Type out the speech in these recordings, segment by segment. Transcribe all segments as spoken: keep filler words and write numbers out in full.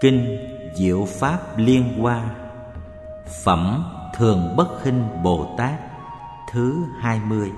Kinh Diệu Pháp Liên Hoa, Phẩm Thường Bất Khinh Bồ Tát thứ hai mươi.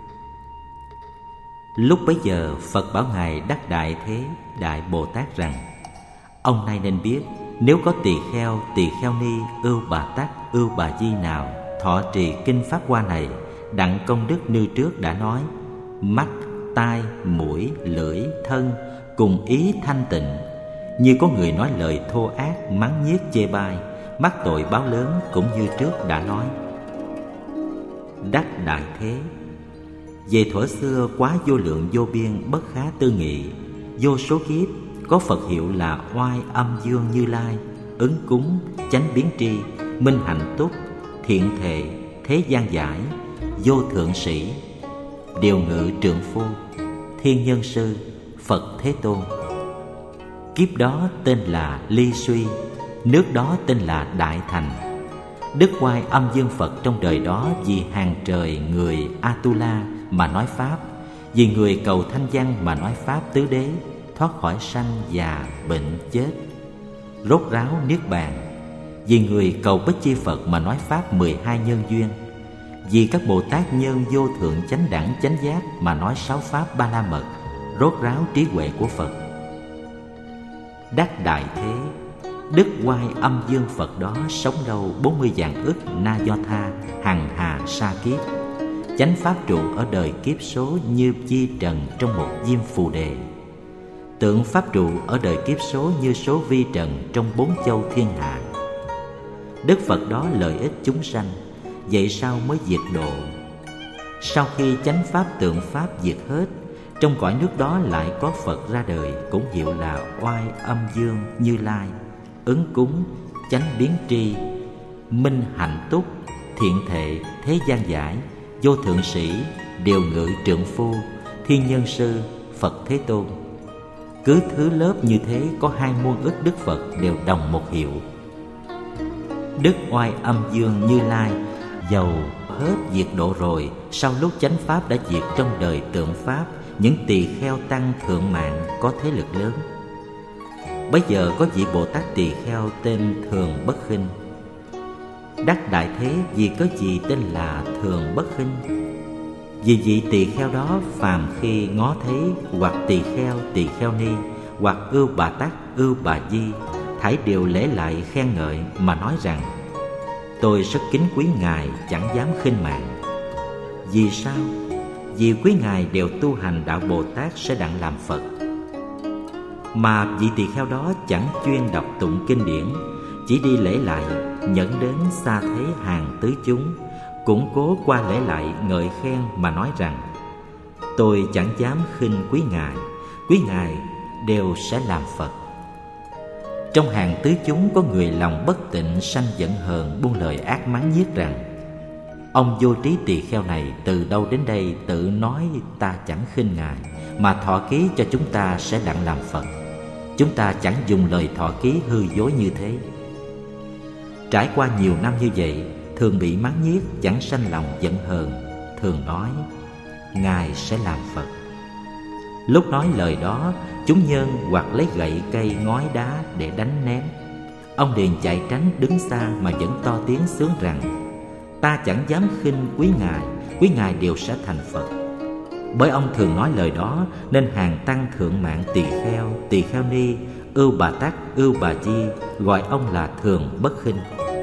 Lúc bấy giờ Phật bảo Ngài Đắc Đại Thế Đại Bồ Tát rằng: ông nay nên biết, nếu có tỳ kheo, tỳ kheo ni, ưu bà tắc, ưu bà di nào thọ trì kinh Pháp Hoa này, đặng công đức như trước đã nói, mắt, tai, mũi, lưỡi, thân cùng ý thanh tịnh, như có người nói lời thô ác, mắng nhiếc chê bai, mắc tội báo lớn, cũng như trước đã nói. Đắc Đại Thế, về thuở xưa quá vô lượng vô biên, bất khá tư nghị, vô số kiếp có Phật hiệu là Oai Âm Dương Như Lai, Ứng Cúng, Chánh Biến Tri, Minh Hạnh Túc, Thiện Thệ, Thế Gian Giải, Vô Thượng Sĩ, Điều Ngự Trượng Phu, Thiên Nhân Sư, Phật Thế Tôn. Kiếp đó tên là Ly Suy, nước đó tên là Đại Thành. Đức Oai Âm Dương Phật trong đời đó vì hàng trời người Atula mà nói Pháp, vì người cầu thanh văn mà nói Pháp tứ đế, thoát khỏi sanh già bệnh chết, rốt ráo niết bàn, vì người cầu Bích Chi Phật mà nói Pháp mười hai nhân duyên, vì các Bồ Tát nhân vô thượng chánh đẳng chánh giác mà nói sáu Pháp Ba La Mật, rốt ráo trí huệ của Phật. Đắc Đại Thế, Đức Oai Âm Dương Phật đó sống lâu bốn mươi vạn ức na do tha hằng hà sa kiếp, chánh pháp trụ ở đời kiếp số như chi trần trong một diêm phù đề, tượng pháp trụ ở đời kiếp số như số vi trần trong bốn châu thiên hạ. Đức Phật đó lợi ích chúng sanh, vậy sao mới diệt độ? Sau khi chánh pháp tượng pháp diệt hết, trong cõi nước đó lại có Phật ra đời, cũng hiệu là Oai Âm Dương Như Lai, Ứng Cúng, Chánh Biến Tri, Minh Hạnh Túc, Thiện Thệ, Thế Gian Giải, Vô Thượng Sĩ, Điều Ngự Trượng Phu, Thiên Nhân Sư, Phật Thế Tôn. Cứ thứ lớp như thế có hai muôn ức Đức Phật đều đồng một hiệu. Đức Oai Âm Dương Như Lai dầu hết diệt độ rồi, sau lúc chánh pháp đã diệt trong đời tượng pháp, những tỳ kheo tăng thượng mạng có thế lực lớn. Bấy giờ có vị Bồ Tát tỳ kheo tên Thường Bất Khinh. Đắc Đại Thế vì có gì tên là Thường Bất Khinh? Vì vị tỳ kheo đó phàm khi ngó thấy hoặc tỳ kheo, tỳ kheo ni, hoặc ưu bà tắc, ưu bà di, thảy đều lễ lại khen ngợi mà nói rằng: tôi rất kính quý Ngài, chẳng dám khinh mạng. Vì sao? Vì quý Ngài đều tu hành đạo Bồ Tát sẽ đặng làm Phật. Mà vị tỳ kheo đó chẳng chuyên đọc tụng kinh điển, chỉ đi lễ lại, nhẫn đến xa thế hàng tứ chúng, củng cố qua lễ lại ngợi khen mà nói rằng: tôi chẳng dám khinh quý Ngài, quý Ngài đều sẽ làm Phật. Trong hàng tứ chúng có người lòng bất tịnh, sanh giận hờn, buông lời ác mắng nhiếc rằng: ông vô trí tỳ kheo này từ đâu đến đây tự nói ta chẳng khinh Ngài, mà thọ ký cho chúng ta sẽ đặng làm Phật. Chúng ta chẳng dùng lời thọ ký hư dối như thế. Trải qua nhiều năm như vậy, thường bị mắng nhiếc, chẳng sanh lòng giận hờn, thường nói Ngài sẽ làm Phật. Lúc nói lời đó, chúng nhân hoặc lấy gậy cây ngói đá để đánh ném. Ông liền chạy tránh đứng xa mà vẫn to tiếng sướng rằng: ta chẳng dám khinh quý Ngài, quý Ngài đều sẽ thành Phật. Bởi ông thường nói lời đó nên hàng tăng thượng mạng tỳ kheo, tỳ kheo ni, ưu bà tắc, ưu bà di gọi ông là Thường Bất Khinh.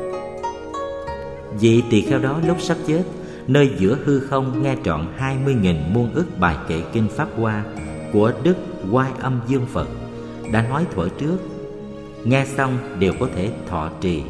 Vị tỳ kheo đó lúc sắp chết, nơi giữa hư không nghe trọn hai mươi nghìn muôn ức bài kệ kinh Pháp Hoa của Đức Oai Âm Dương Phật đã nói thuở trước, nghe xong đều có thể thọ trì.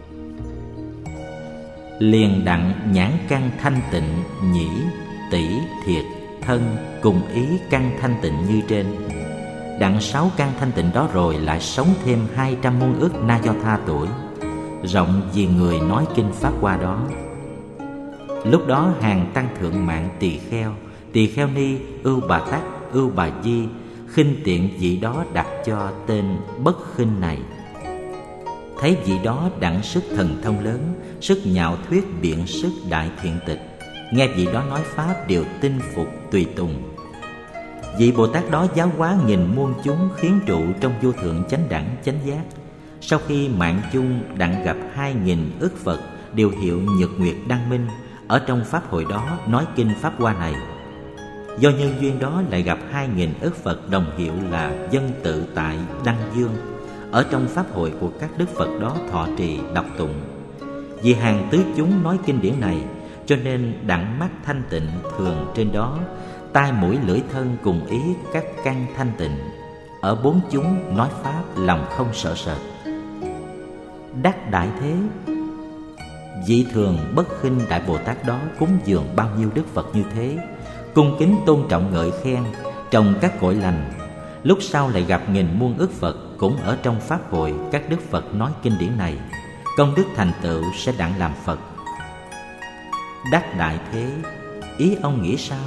Liền đặng nhãn căn thanh tịnh, nhĩ, tỷ, thiệt, thân cùng ý căn thanh tịnh như trên. Đặng sáu căn thanh tịnh đó rồi lại sống thêm hai trăm muôn ức na do tha tuổi, rộng vì người nói kinh Pháp Hoa đó. Lúc đó hàng tăng thượng mạng tỳ kheo, tỳ kheo ni, ưu bà tắc, ưu bà di khinh tiện vị đó đặt cho tên Bất Khinh này. Thấy vị đó đặng sức thần thông lớn, sức nhạo thuyết biện sức đại thiện tịch, nghe vị đó nói pháp đều tin phục tùy tùng. Vị Bồ Tát đó giáo hóa nghìn muôn chúng, khiến trụ trong vô thượng chánh đẳng chánh giác, Sau khi Mạng Chung đặng gặp hai nghìn ức Phật đều hiệu Nhật Nguyệt Đăng Minh ở trong pháp hội đó nói kinh Pháp Hoa này, do nhân duyên đó lại gặp hai nghìn ức Phật đồng hiệu là Dân Tự Tại Đăng Dương ở trong pháp hội của các đức Phật đó thọ trì đọc tụng. Vì hàng tứ chúng nói kinh điển này, cho nên đặng mắt thanh tịnh thường trên đó, tai mũi lưỡi thân cùng ý các căn thanh tịnh. Ở bốn chúng nói pháp lòng không sợ sệt. Đắc đại thế, vị thường bất khinh Đại Bồ Tát đó cúng dường bao nhiêu đức Phật như thế, cung kính tôn trọng ngợi khen trong các cõi lành. Lúc sau lại gặp nghìn muôn ức Phật cũng ở trong pháp hội các đức Phật nói kinh điển này, công đức thành tựu sẽ đặng làm Phật. Đắc đại thế, ý ông nghĩ sao?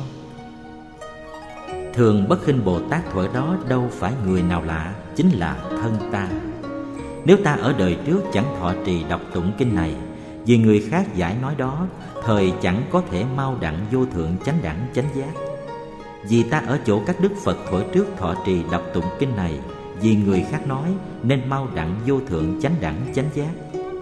Thường bất khinh Bồ Tát thuở đó đâu phải người nào lạ, chính là thân ta. Nếu ta ở đời trước chẳng thọ trì đọc tụng kinh này, vì người khác giải nói đó, thời chẳng có thể mau đặng vô thượng chánh đẳng chánh giác. Vì ta ở chỗ các đức Phật thuở trước thọ trì đọc tụng kinh này, vì người khác nói nên mau đặng vô thượng chánh đẳng chánh giác.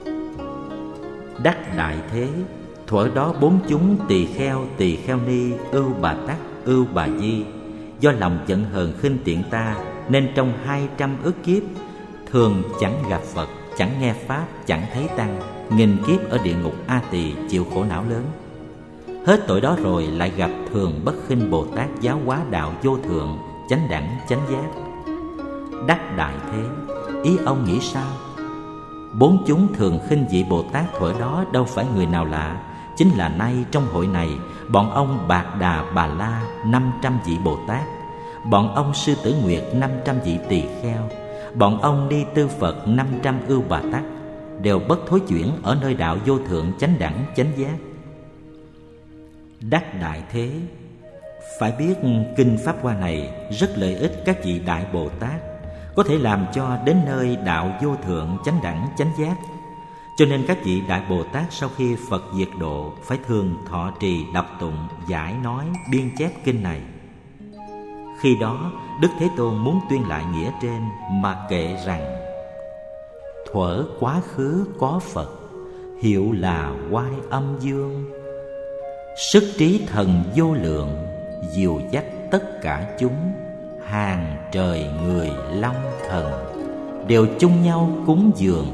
Đắc đại thế, thuở đó bốn chúng tỳ kheo tỳ kheo ni, ưu bà tắc ưu bà di, do lòng giận hờn khinh tiện ta, nên trong hai trăm ức kiếp thường chẳng gặp Phật, chẳng nghe pháp, chẳng thấy tăng, nghìn kiếp ở địa ngục A Tỳ chịu khổ não lớn. Hết tội đó rồi lại gặp thường bất khinh Bồ Tát giáo hóa đạo vô thượng chánh đẳng chánh giác. Đắc đại thế, ý ông nghĩ sao? Bốn chúng thường khinh vị Bồ Tát thuở đó đâu phải người nào lạ, chính là nay trong hội này, bọn ông Bạc Đà Bà La năm trăm vị Bồ Tát, bọn ông Sư Tử Nguyệt năm trăm vị tỳ kheo, bọn ông Ni Tư Phật năm trăm ưu Bà Tắc đều bất thối chuyển ở nơi đạo vô thượng chánh đẳng chánh giác. Đắc đại thế, phải biết kinh Pháp Hoa này rất lợi ích các vị Đại Bồ Tát, có thể làm cho đến nơi đạo vô thượng chánh đẳng chánh giác. Cho nên các vị Đại Bồ Tát sau khi Phật diệt độ phải thường thọ trì đọc tụng, giải nói, biên chép kinh này. Khi đó Đức Thế Tôn muốn tuyên lại nghĩa trên mà kệ rằng: thuở quá khứ có Phật, hiệu là Oai Âm Dương, sức trí thần vô lượng, dìu dắt tất cả chúng, hàng trời người long thần đều chung nhau cúng dường.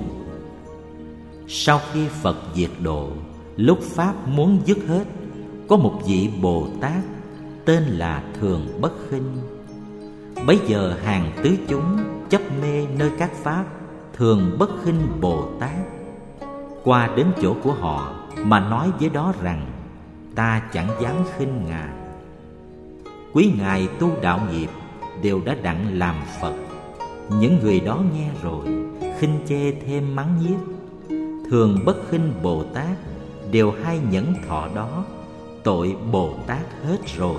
Sau khi Phật diệt độ, lúc pháp muốn dứt hết, có một vị Bồ Tát tên là Thường Bất Khinh. Bấy giờ hàng tứ chúng chấp mê nơi các pháp Thường Bất Khinh Bồ Tát qua đến chỗ của họ mà nói với đó rằng: ta chẳng dám khinh ngài. Quý ngài tu đạo nghiệp đều đã đặng làm Phật. Những người đó nghe rồi khinh chê thêm mắng nhiếc. Thường Bất Khinh Bồ Tát đều hay nhẫn thọ đó, tội Bồ Tát hết rồi.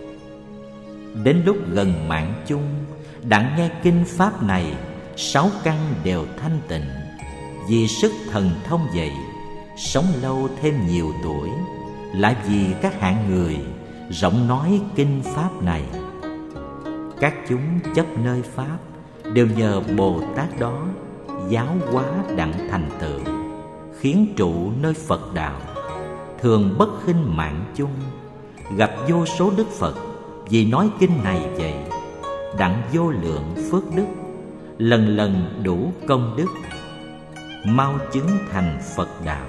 Đến lúc gần mạng chung, đặng nghe kinh pháp này, sáu căn đều thanh tịnh. Vì sức thần thông vậy, sống lâu thêm nhiều tuổi, lại vì các hạng người rộng nói kinh pháp này. Các chúng chấp nơi pháp đều nhờ Bồ Tát đó giáo hóa đặng thành tựu, khiến trụ nơi Phật đạo. Thường Bất Khinh mạng chung gặp vô số đức Phật vì nói kinh này vậy, đặng vô lượng phước đức, lần lần đủ công đức, mau chứng thành Phật đạo.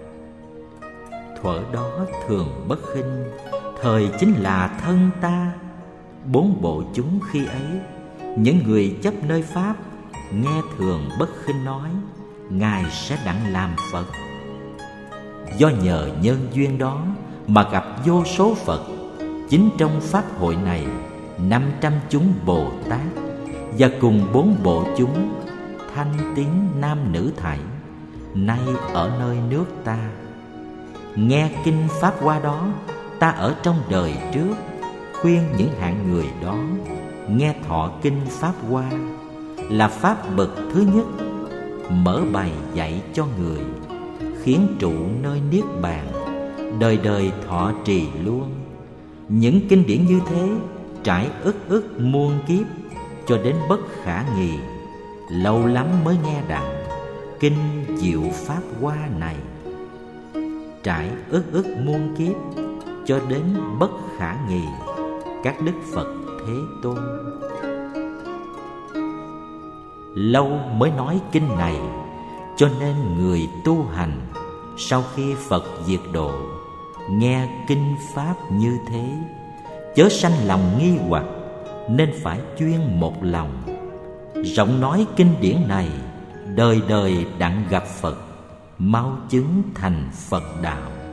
Thuở đó Thường Bất Khinh thời chính là thân ta. Bốn bộ chúng khi ấy, những người chấp nơi pháp nghe Thường Bất Khinh nói, ngài sẽ đặng làm Phật. Do nhờ nhân duyên đó mà gặp vô số Phật. Chính trong pháp hội này, năm trăm chúng Bồ Tát và cùng bốn bộ chúng thanh tín nam nữ thảy, nay ở nơi nước ta. Nghe kinh pháp Hoa đó, ta ở trong đời trước khuyên những hạng người đó nghe thọ kinh pháp Hoa, là pháp bậc thứ nhất, mở bày dạy cho người, khiến trụ nơi niết bàn, đời đời thọ trì luôn. Những kinh điển như thế trải ức ức muôn kiếp, cho đến bất khả nghị, lâu lắm mới nghe đặng. kinh diệu pháp hoa này. Trải ức ức muôn kiếp cho đến bất khả nghị các đức Phật Thế Tôn. Lâu mới nói kinh này, cho nên người tu hành sau khi Phật diệt độ, nghe kinh pháp như thế, chớ sanh lòng nghi hoặc, nên phải chuyên một lòng, rộng nói kinh điển này, đời đời đặng gặp Phật, mau chứng thành Phật đạo.